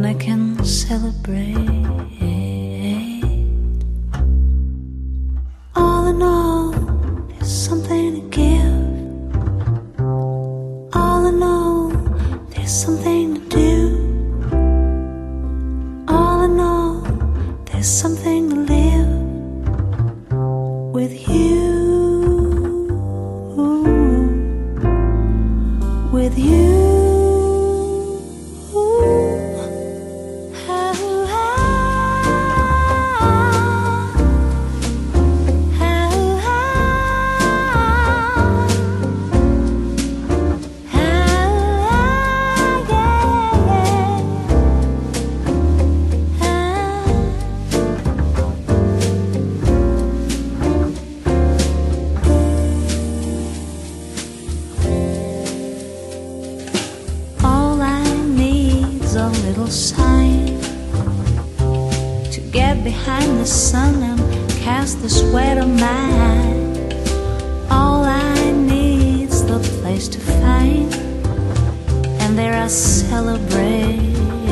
I can celebrate. All in all, there's something to give. All in all, there's something to do. All in all, there's something to live with you. With you. A little sign to get behind the sun and cast the sweat of mine. All I need's the place to find, and there I celebrate.